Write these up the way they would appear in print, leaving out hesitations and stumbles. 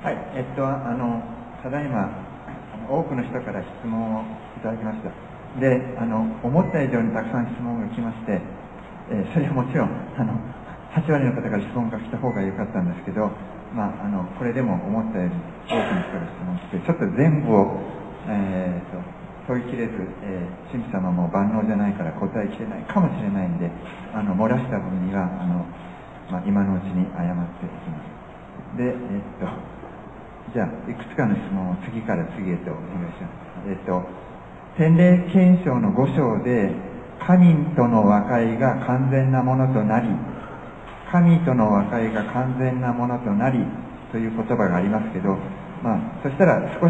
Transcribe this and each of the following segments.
はい、ただいま多くの人から質問をいただきました。で、思った以上にたくさん質問が来まして、それはもちろん8割の方から質問が来た方が良かったんですけど、これでも思ったより多くの人が質問して、ちょっと全部を、問いきれず、神父様も万能じゃないから答えきれないかもしれないんで、漏らした分には今のうちに謝っておきます。で、じゃあいくつかの質問を次から次へとお願いします。洗礼憲章の5章で神との和解が完全なものとなり、神との和解が完全なものとなりという言葉がありますけど、そしたら少し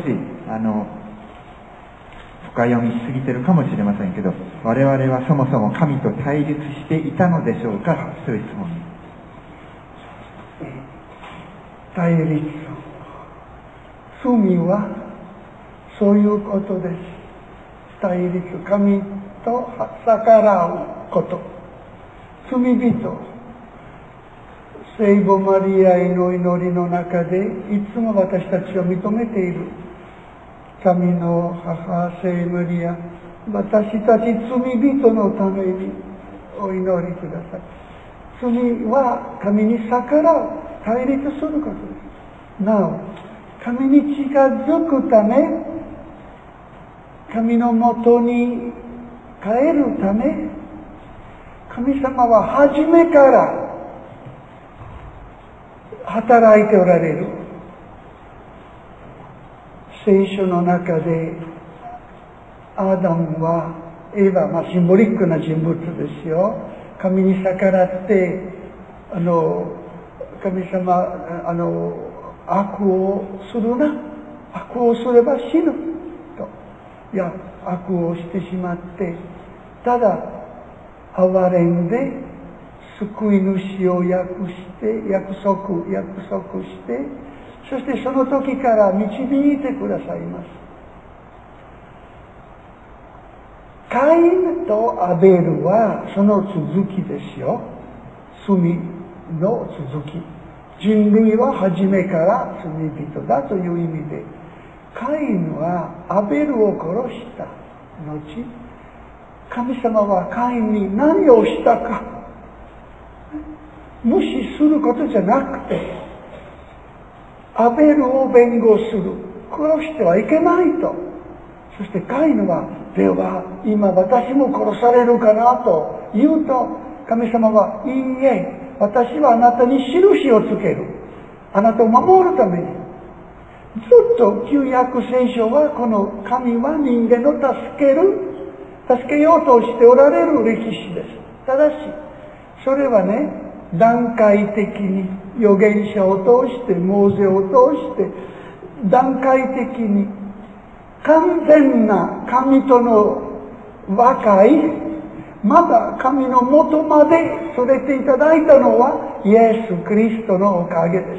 深読みしすぎてるかもしれませんけど、我々はそもそも神と対立していたのでしょうかという質問に。 対立、罪はそういうことです。対立、神と逆らうこと。罪人、聖母マリアへの祈りの中でいつも私たちを認めている。神の母聖マリア、私たち罪人のためにお祈りください。罪は神に逆らう、対立することです。なお、神に近づくため、神のもとに帰るため、神様は初めから働いておられる。聖書の中でアダムはエヴァ、シンボリックな人物ですよ。神に逆らって神様悪をするな、悪をすれば死ぬと、いや悪をしてしまって、ただ憐れんで救い主を約束して、そしてその時から導いてくださいます。カインとアベルはその続きですよ。罪の続き。人類は初めから罪人だという意味で、カインはアベルを殺した後、神様はカインに何をしたか無視することじゃなくて、アベルを弁護する、殺してはいけないと。そしてカインは、では今私も殺されるかなと言うと、神様は、いいえ、私はあなたに印をつける、あなたを守るために。ずっと旧約聖書は、この神は人間を助けようとしておられる歴史です。ただしそれはね、段階的に預言者を通して、モーゼを通して段階的に完全な神との和解、まだ神の元まで連れていただいたのはイエス・キリストのおかげです。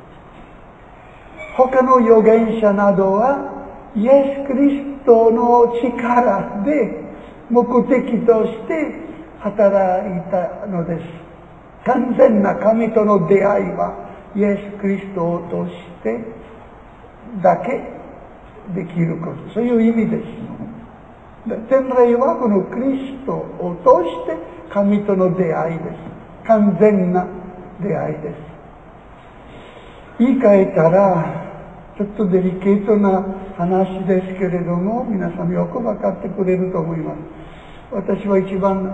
他の預言者などはイエス・キリストの力で目的として働いたのです。完全な神との出会いはイエス・キリストを通してだけできること、そういう意味です。天霊はこのキリストを通して神との出会いです。完全な出会いです。言い換えたらちょっとデリケートな話ですけれども、皆さんよく分かってくれると思います。私は一番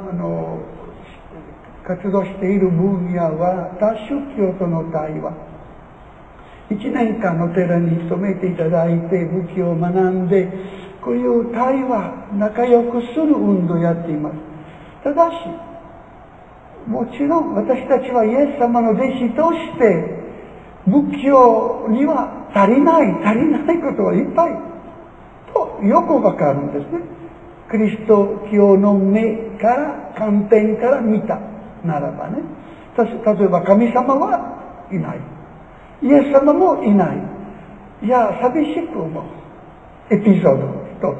活動している分野は多宗教との対話。1年間お寺に勤めていただいて仏教を学んで、こういう対話、仲良くする運動をやっています。ただしもちろん私たちはイエス様の弟子として仏教には足りないことはいっぱいとよくわかるんですね。キリスト教の目から観点から見たならばね、例えば神様はいない、イエス様もいない。いや寂しくもエピソード一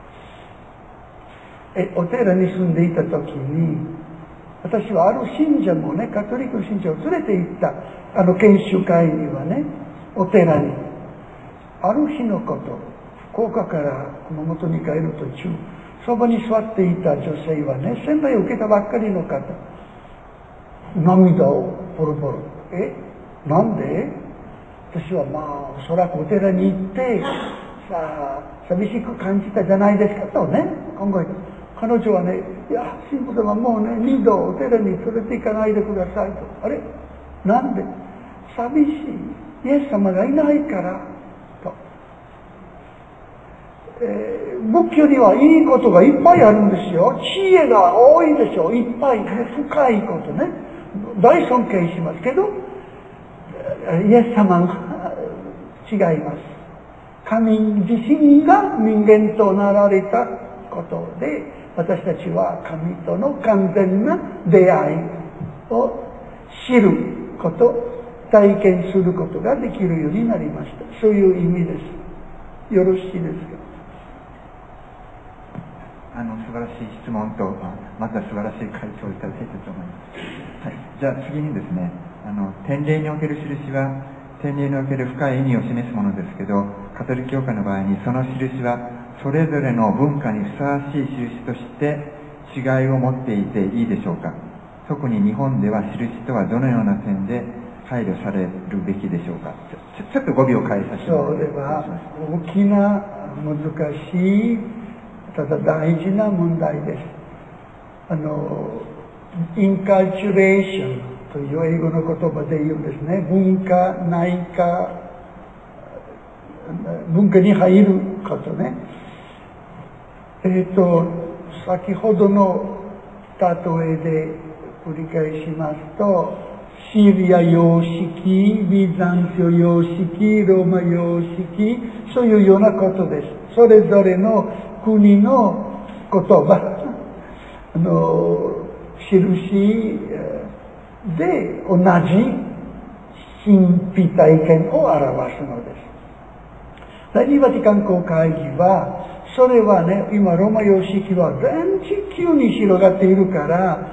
つ。お寺に住んでいた時に、私はある信者もね、カトリック信者を連れて行った研修会にはね、お寺にある日のこと、福岡から熊本に帰る途中、そばに座っていた女性はね、洗礼を受けたばっかりの方、涙をポロポロ。なんで？私はおそらくお寺に行って寂しく感じたじゃないですかとね、考えた。彼女はね、いや、神父様もうね、二度お寺に連れて行かないでくださいと。あれ？なんで？寂しい。イエス様がいないからと。仏教にはいいことがいっぱいあるんですよ。知恵が多いでしょ。いっぱい、深いことね。大尊敬しますけど、イエス様が違います。神自身が人間となられたことで、私たちは神との完全な出会いを知ること、体験することができるようになりました。そういう意味です。よろしいですか？ 素晴らしい質問と、また素晴らしい回答をいただいたと思います。はい、じゃあ次にですね、典礼における印は典礼における深い意味を示すものですけど、カトリック教会の場合にその印はそれぞれの文化にふさわしい印として違いを持っていていいでしょうか。特に日本では印とはどのような点で配慮されるべきでしょうか。ちょっと語尾を変えさせてもらいます。 それは大きな難しい、ただ大事な問題です。インカルチュレーションという英語の言葉で言うんですね。文化内化、文化に入ることね。先ほどの例えで繰り返しますと、シリア様式、ビザンティオ様式、ローマ様式、そういうようなことです。それぞれの国の言葉、印で同じ神秘体験を表すのです。第二バティカン公会議は、それはね、今ローマ様式は全地球に広がっているから、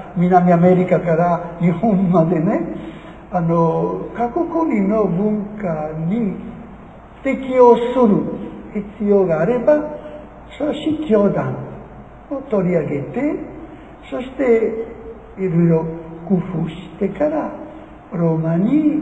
南アメリカから日本までね、各国の文化に適応する必要があれば、その司教団を取り上げて、そしていろいろ工夫してからローマに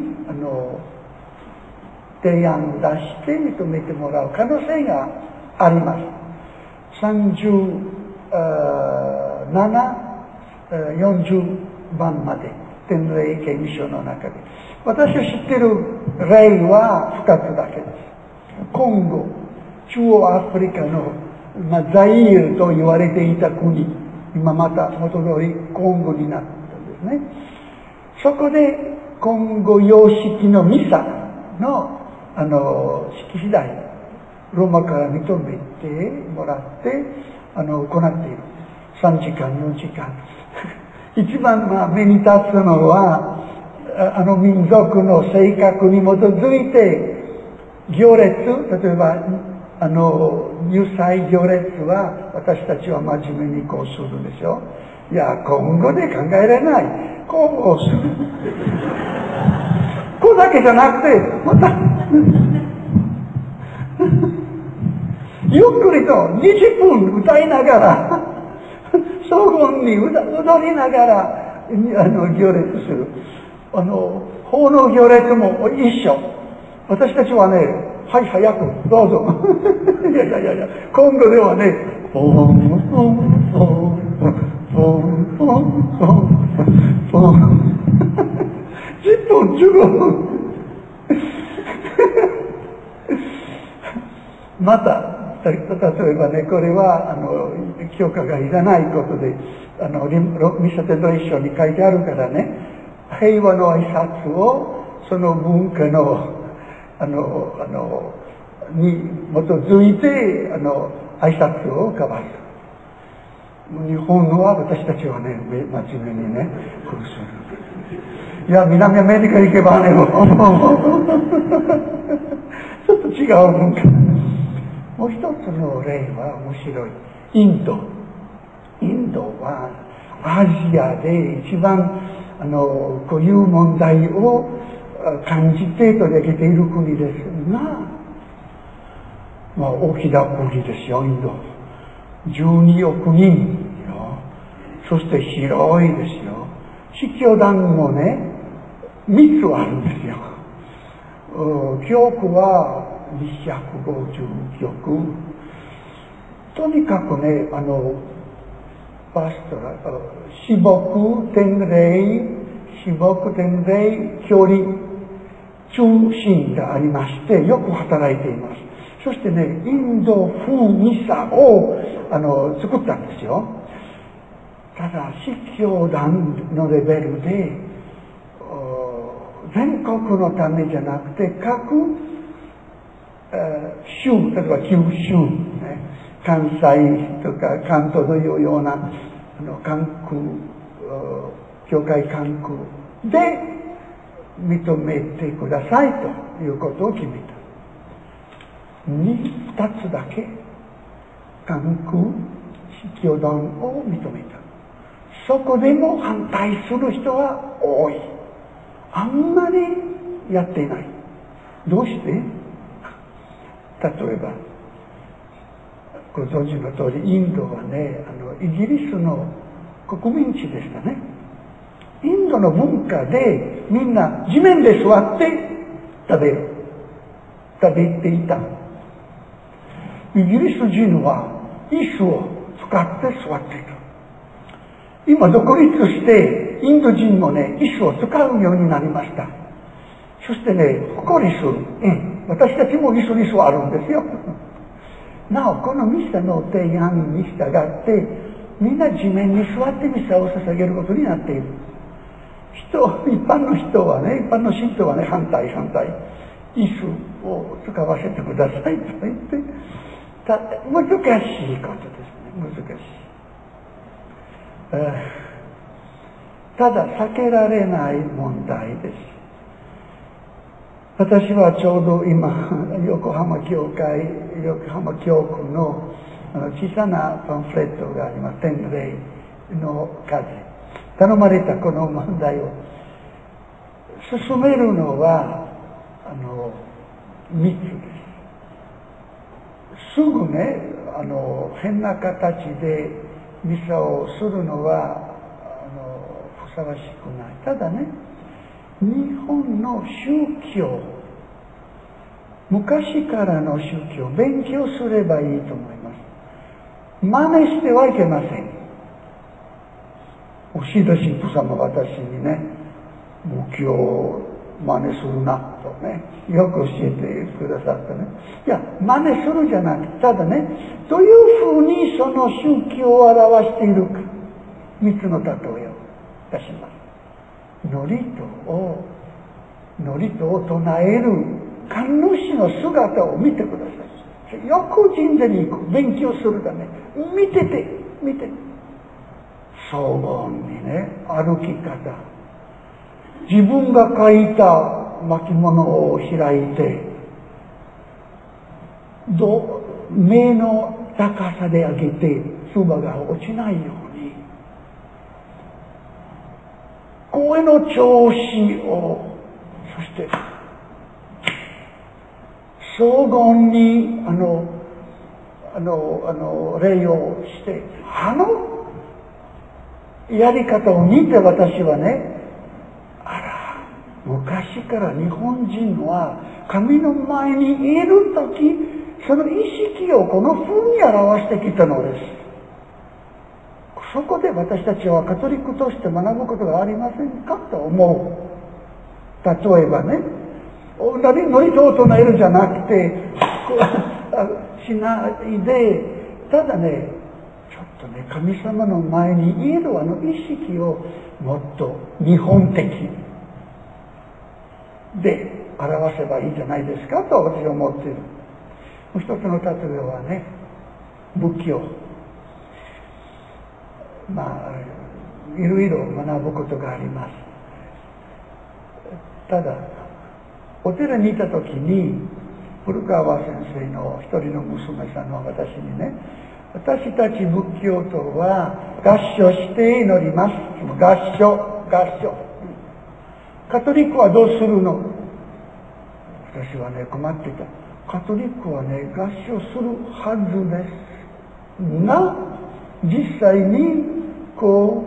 提案出して認めてもらう可能性があります。37、40番まで典礼刑務所の中で、私が知っている例は2つだけです。コンゴ、中央アフリカの、ザイールと言われていた国、今また元通りコンゴになったんですね。そこでコンゴ様式のミサの式次第ローマから認めてもらって行っている。3時間4時間一番目に立つのは民族の性格に基づいて行列、例えば入祭行列は私たちは真面目にこうするでしょ。いや、今後で考えられない。こうする。これだけじゃなくて、またゆっくりと20分歌いながら、荘厳に踊りながら行列する。法の行列も一緒。私たちはね、はい、早くどうぞ。いや、今度ではね、ポンポンポンポンポンポンポン10分15分また例えばね、これは許可がいらないことでミサテンドレーションに書いてあるからね、平和の挨拶をその文化のに基づいて挨拶を交わす。日本のは私たちはね、真面目にねこうする。いや、南アメリカ行けばねちょっと違う文化。もう一つの例は面白い。インドはアジアで一番こういう問題を感じて取り上げている国ですが、 大きな国ですよ、インド。12億人よ。そして広いですよ。司教団もね、3つあるんですよ。教区は250曲。とにかくね、パストラ、私牧典礼教理中心がありまして、よく働いています。そしてね、インド風ミサを作ったんですよ。ただ司教団のレベルで全国のためじゃなくて各州、例えば九州、ね、関西とか関東というような関空教会関空で認めてくださいということを決めた。2つだけ関空司教団を認めた。そこでも反対する人は多い。あんまりやっていない。どうして？例えばご存知の通り、インドはね、イギリスの国民地でしたね。インドの文化でみんな地面で座って食べていた。イギリス人は椅子を使って座っていた。今独立してインド人もね、椅子を使うようになりました。そしてね、誇りする。私たちも椅子に座るんですよ。なお、このミサの提案に従ってみんな地面に座ってミサを捧げることになっている。一般の人はね、一般の信徒はね、反対。椅子を使わせてくださいと言って、難しいことですね。難しい。ただ避けられない問題です。私はちょうど今横浜教区の小さなパンフレットがあります。典礼の数頼まれたこの問題を進めるのは3つです。すぐね変な形でミサをするのはふさわしくない。ただね、日本の宗教、昔からの宗教を勉強すればいいと思います。真似してはいけません。シード神父様、私にね、仏教を真似するなとね、よく教えてくださったね。いや、真似するじゃなくて、ただね、どういうふうにその宗教を表しているか、3つの例えを出します。祝詞を唱える神主の姿を見てください。よく神社に行く、勉強するため、見てて。荘厳にね、歩き方。自分が書いた巻物を開いて、目の高さで上げて、唾が落ちないように、声の調子を、そして荘厳に礼をして、やり方を見て私はね、昔から日本人は神の前にいるとき、その意識をこの風に表してきたのです。そこで私たちはカトリックとして学ぶことがありませんかと思う。例えばね、祝詞を唱えるじゃなくてしないで、ただね、ちょっとね、神様の前にいる意識をもっと日本的で表せばいいんじゃないですかと私は思っている。もう一つの例えはね、仏教。いろいろ学ぶことがあります。ただお寺にいた時に古川先生の一人の娘さんは私にね、私たち仏教徒は合唱して祈ります。合唱。カトリックはどうするの？私はね、困っていた。 カトリックはね、合唱するはずですが、実際にこ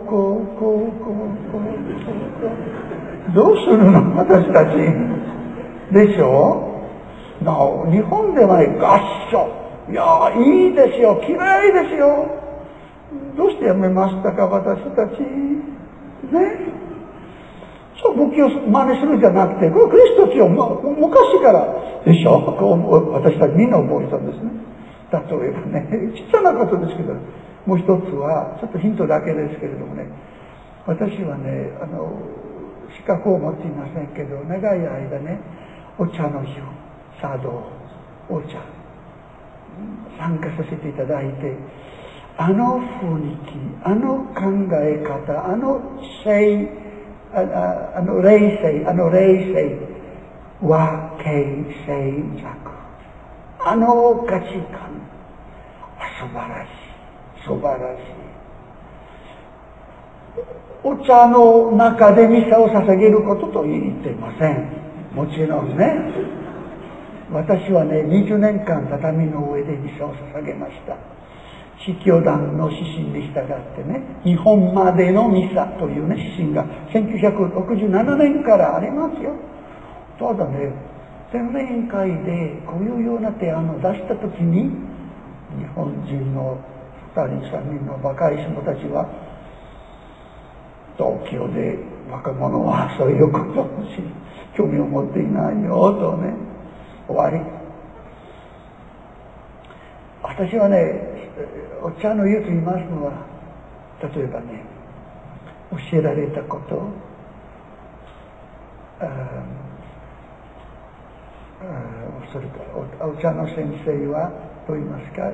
うどうするの私たちでしょう。日本ではね、合唱、いやいいですよ、嫌いですよ。どうしてやめましたか私たちね。仏教を真似するんじゃなくて、これクリスト教を、昔からでしょ、こう私たちみんな覚えたんですね。例えばね、ちっちゃなことですけど、もう一つはちょっとヒントだけですけれどもね、私はね、資格を持っていませんけど、長い間ね、お茶の日、茶道、お茶参加させていただいて、あの雰囲気、あの考え方、あの霊性和敬静寂、あの価値観、素晴らしい、素晴らしい。お茶の中でミサを捧げることと言っていません。もちろんね、私はね、20年間畳の上でミサを捧げました。司教団の指針に従ってね、日本までのミサというね、指針が1967年からありますよ。ただね、全連委員会でこういうような提案を出したときに、日本人の2人3人の若い人たちは、東京で若者はそういうことをし興味を持っていないよとね、終わり。私はね、お茶の湯と言いますのは、例えばね、教えられたこと、それからお茶の先生はどう言いますか、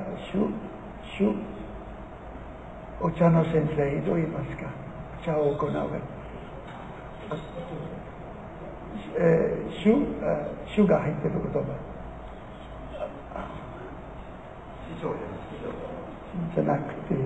お茶の先生どう言いますか、お茶を行う主が入っている言葉、じゃなくて、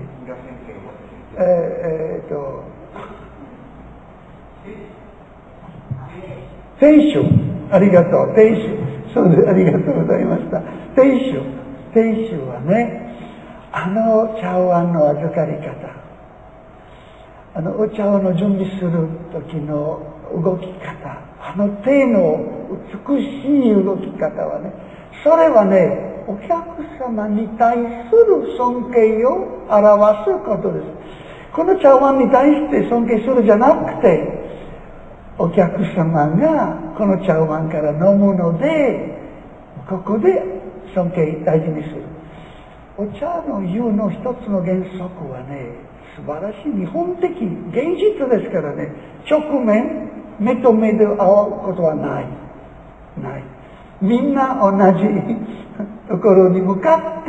亭主、ありがとう、亭主、そうです、ありがとうございました。亭主はね、茶碗の預かり方、お茶碗の準備する時の動き方、手の美しい動き方はね、それはね、お客様に対する尊敬を表すことです。この茶碗に対して尊敬するじゃなくて、お客様がこの茶碗から飲むので、ここで尊敬大事にする。お茶の湯の一つの原則はね、素晴らしい日本的現実ですからね、直面、目と目で会うことはない。みんな同じところに向かって、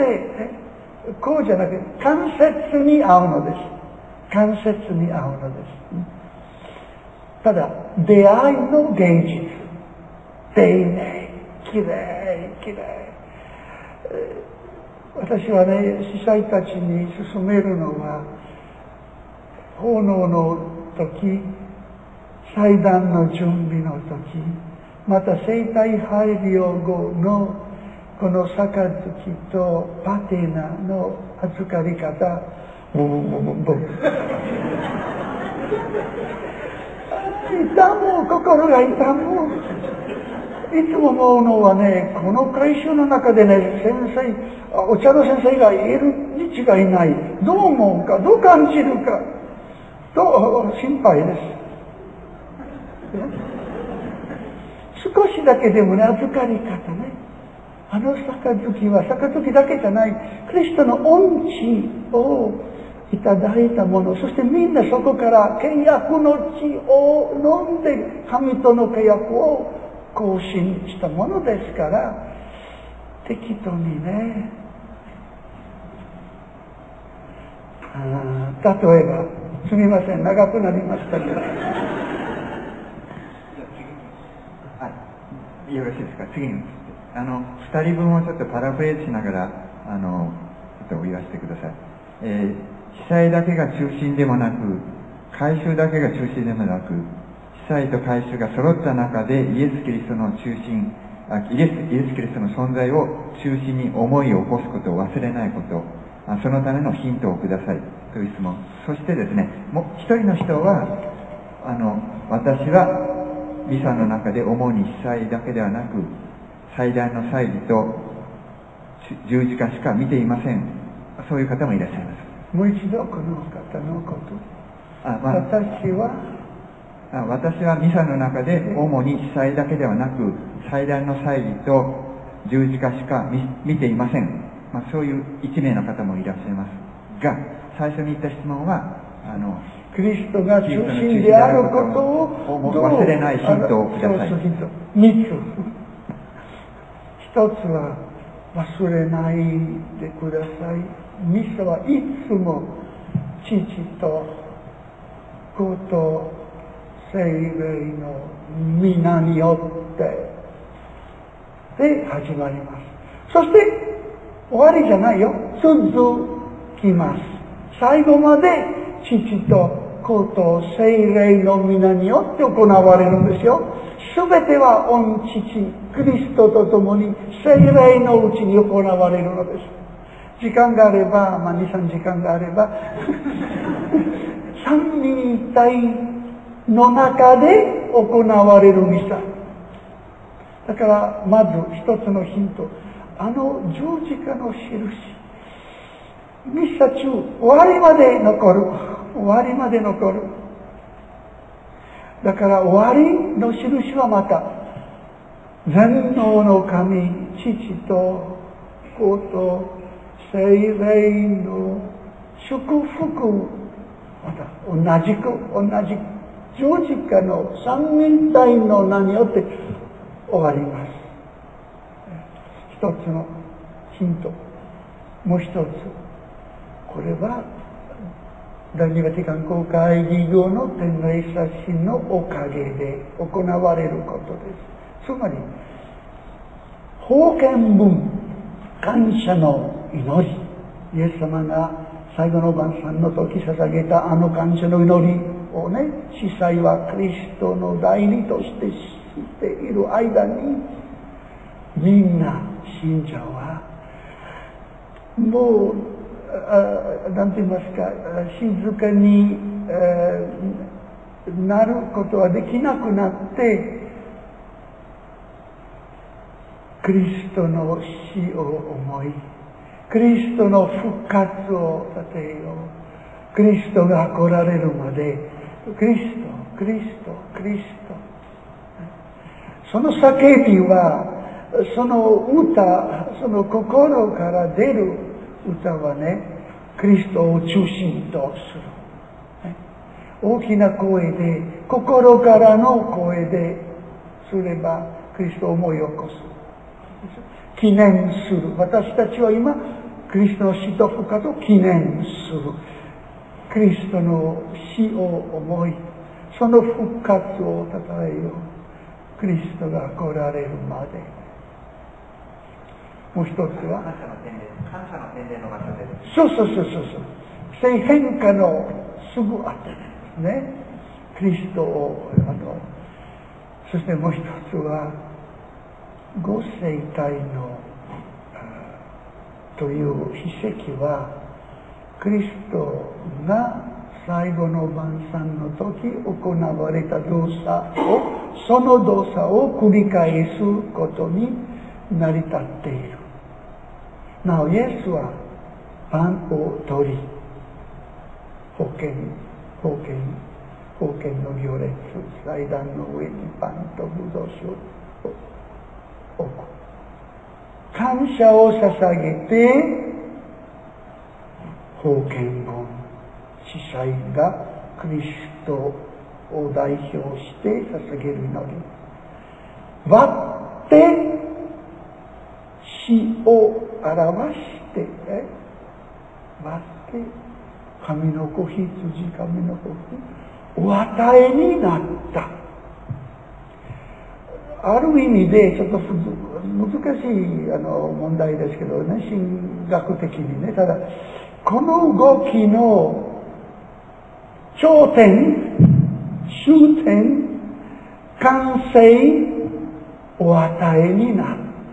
こうじゃなくて、間接に会うのです。間接に会うのです。ただ、出会いの現実、丁寧、きれい。私はね、司祭たちに勧めるのは、奉納の時、祭壇の準備の時、また聖体拝領後のこの杯とパテーナの預かり方、痛む、心が痛む。いつも思うのはね、この改宗の中でね、お茶の先生がいるに違いない。どう思うか、どう感じるか、と心配です。少しだけでもね、預かり方ね。杯は杯だけじゃない、クリストの恩賜をいただいたもの、そしてみんなそこから契約の地を飲んで神との契約を更新したものですから、適当にね、例えば、すみません、長くなりましたけど。 よろしいですか、次に2人分をちょっとパラフレーズしながらちょっと言わせてください。司祭だけが中心でもなく、改宗だけが中心でもなく、司祭と改宗が揃った中でイエス・キリストの中心、 イエス・キリストの存在を中心に思いを起こすことを忘れないこと、そのためのヒントをくださいという質問。そしてですね、もう一人の人は、私はミサの中で主に司祭だけではなく、祭壇の祭儀と十字架しか見ていません。そういう方もいらっしゃいます。 もう一度この方のこと。 私はミサの中で主に司祭だけではなく、祭壇の祭儀と十字架しか見ていません。そういう一名の方もいらっしゃいますが、最初に言った質問は、 キリストが中心であることを忘れないヒントをください。 3つ。1つは忘れないでください。ミサはいつも父と子と聖霊の皆によってで始まります。そして終わりじゃないよ。続きます。最後まで父と子と聖霊の皆によって行われるんですよ。すべては御父クリストと共に聖霊のうちに行われるのです。時間があれば、2、3時間があれば三位一体の中で行われるミサ。だからまず一つのヒント、十字架の印、ミサ中終わりまで残る。だから終わりの印はまた全能の神父と子と聖霊の祝福、また同じ十字架の三位一体の名によって終わります。一つのヒント。もう一つ、これは第二バティカン公会議後の天霊写真のおかげで行われることです。つまり封建文、感謝の祈り、イエス様が最後の晩餐の時捧げた感謝の祈りをね、司祭はクリストの代理としてしている間に、みんな信者はもうなんて言いますか、静かになることはできなくなって、クリストの死を思い、クリストの復活を立てよう。クリストが来られるまで、クリスト。その叫びは、その歌、その心から出る歌はね、クリストを中心とする。大きな声で、心からの声ですれば、クリストを思い起こす。記念する。私たちは今、クリストの死と復活を記念する。クリストの死を思い、その復活をたたえよう。クリストが来られるまで。もう一つは感謝の典礼の場所です。そう。聖変化のすぐ後ですね。クリストをそしてもう一つはご生体のという筆跡は、クリストが最後の晩餐の時行われた動作を、その動作を繰り返すことに成り立っている。なおイエスはパンを取り、封建の行列、祭壇の上にパンとブドウ酒を置く。感謝を捧げて、封建文、司祭がクリストを代表して捧げる祈り。割って死を表して、割って神の子羊、神の子お与えになった。ある意味でちょっと難しい問題ですけどね、神学的にね。ただこの動きの頂点、終点、完成お与えになった。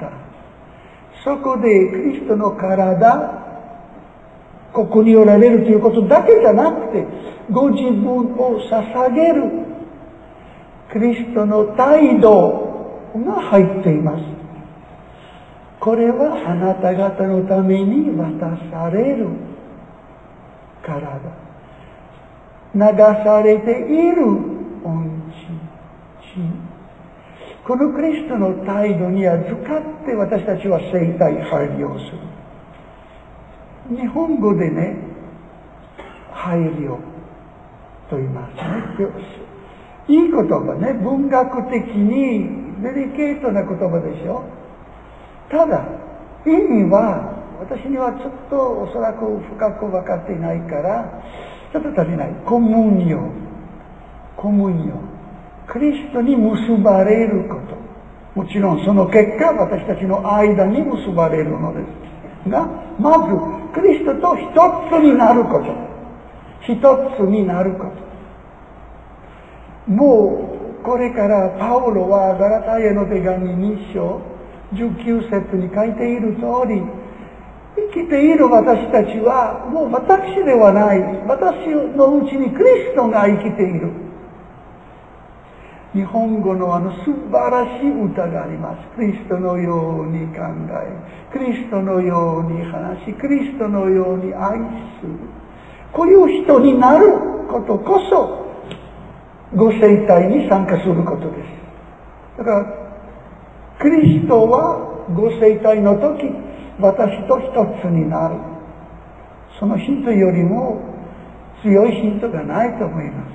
そこでキリストの体、ここにおられるということだけじゃなくて、ご自分を捧げるキリストの態度が入っています。これはあなた方のために渡される体、流されている恩血。このキリストの態度に預かって私たちは生体配慮をする。日本語でね、配慮と言いますね。いい言葉ね、文学的にデリケートな言葉でしょ。ただ意味は私にはちょっとおそらく深く分かっていないからちょっと足りない。コムニオ、キリストに結ばれること、もちろんその結果私たちの間に結ばれるのですが、まずキリストと一つになること、もうこれからパウロはガラタヤの手紙2章19節に書いている通り、生きている私たちはもう私ではない、私のうちにキリストが生きている。日本語の素晴らしい歌があります。キリストのように考え、キリストのように話し、キリストのように愛する。こういう人になることこそご生体に参加することです。だからキリストはご生体の時、私と一つになる。そのヒントよりも強いヒントがないと思います。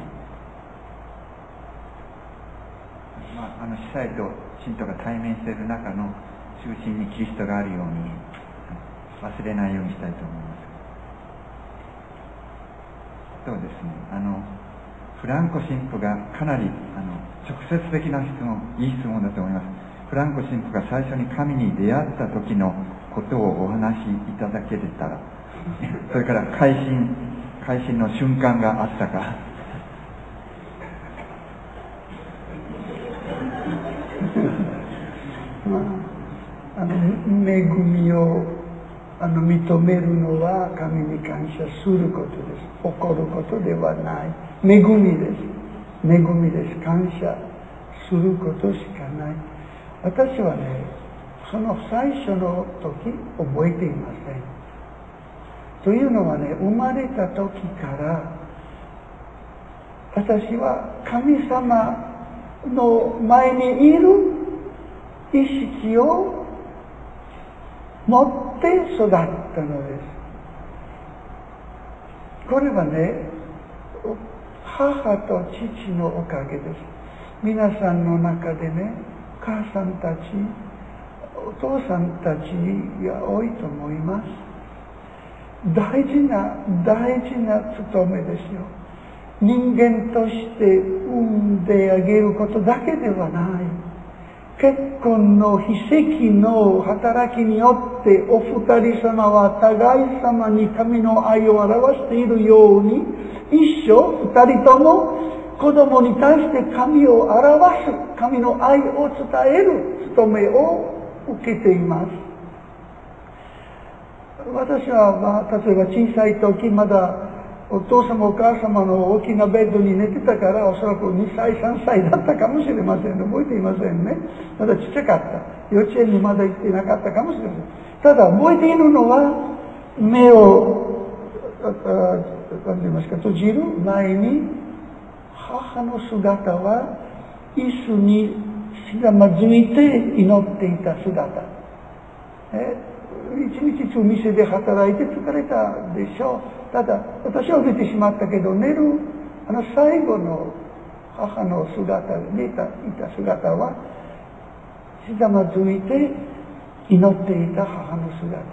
司祭と信徒が対面している中の中心にキリストがあるように忘れないようにしたいと思います。そうですね、フランコ神父がかなり直接的な質問、いい質問だと思います。フランコ神父が最初に神に出会った時のことをお話しいただけれたら、それから改心の瞬間があったか。 恵みを認めるのは神に感謝することです。怒ることではない。恵みです。感謝することしかない。私はね、その最初の時覚えていません。というのはね、生まれた時から私は神様の前にいる意識を持って育ったのです。これはね、母と父のおかげです。皆さんの中でね、母さんたち、お父さんたちが多いと思います。大事な務めですよ。人間として産んであげることだけではない。結婚の奇跡の働きによってお二人様は互い様に神の愛を表しているように、一生二人とも子供に対して神を表す、神の愛を伝える務めを受けています。私は、例えば小さい時、まだお父様お母様の大きなベッドに寝てたから、おそらく2歳3歳だったかもしれません。覚えていませんね。まだちっちゃかった。幼稚園にまだ行っていなかったかもしれません。ただ覚えているのは、目を何て言いますか、閉じる前に母の姿は椅子にひざまずいて祈っていた姿。一日中店で働いて疲れたでしょう。ただ私は寝てしまったけど、寝る最後の母の姿、寝ていた姿はひざまずいて祈っていた母の姿。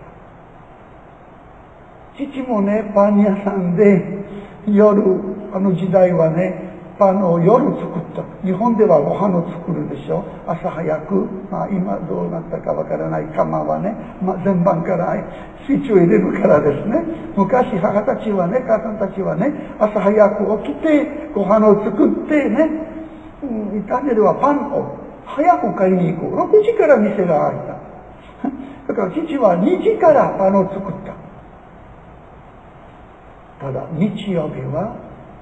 父もね、パン屋さんで夜、時代はね、パンを夜作った。日本ではご飯を作るでしょ。朝早く、今どうなったかわからない釜はね、前晩からスイッチを入れるからですね。昔母たちはね、母さんたちはね、朝早く起きてご飯を作ってね、イタリアではパンを早く買いに行こう。6時から店が開いた。だから父は2時からパンを作った。ただ日曜日は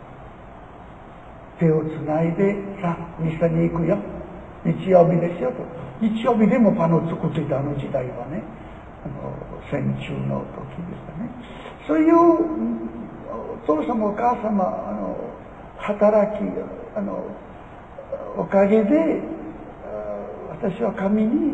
手をつないで、さあ店に行くよ、日曜日ですよと。日曜日でもパンを作っていたあの時代はね、戦中の時でしたね。そういうお父様お母様働きおかげで私は神に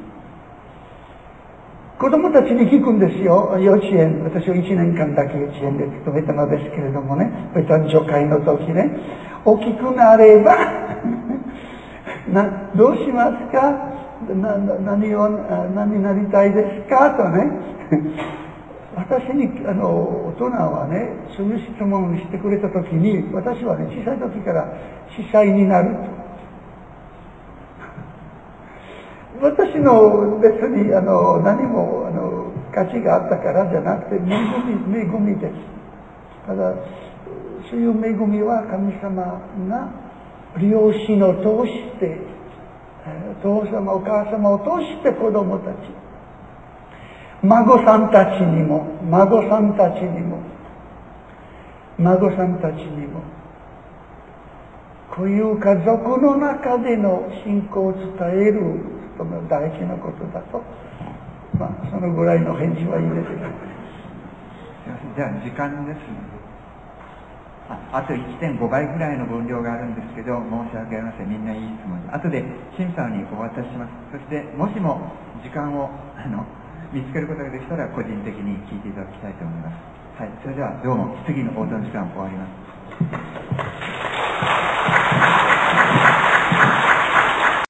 子供たちに聞くんですよ。幼稚園、私は1年間だけ幼稚園で勤めたのですけれどもね、誕生会の時ね、大きくなればどうしますか、何になりたいですかとね私に大人はね、そういう質問をしてくれた時に、私はね、小さい時から司祭になると。私の別に何も価値があったからじゃなくて、恵みです。ただそういう恵みは神様が両親を通して、お父様お母様を通して子供たち、孫さんたちにもこういう家族の中での信仰を伝えるとの大事なことだと、そのぐらいの返事はいいですか。 じゃあ時間です。あと 1.5 倍ぐらいの分量があるんですけど、申し訳ありません。みんないい質問で、後でシムさんにお渡しします。そしてもしも時間を見つけることができたら個人的に聞いていただきたいと思います。はい、それではどうも質疑の応答の時間終わります。